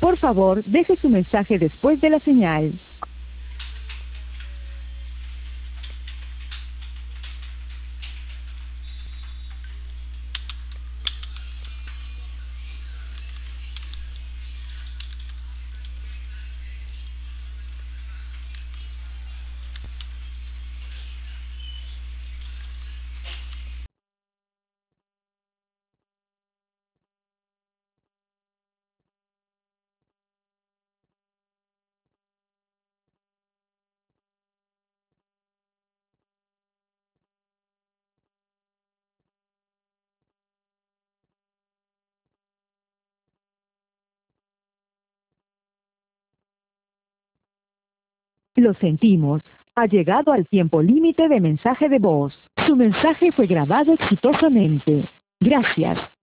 Por favor, deje su mensaje después de la señal. Lo sentimos. Ha llegado al tiempo límite de mensaje de voz. Su mensaje fue grabado exitosamente. Gracias.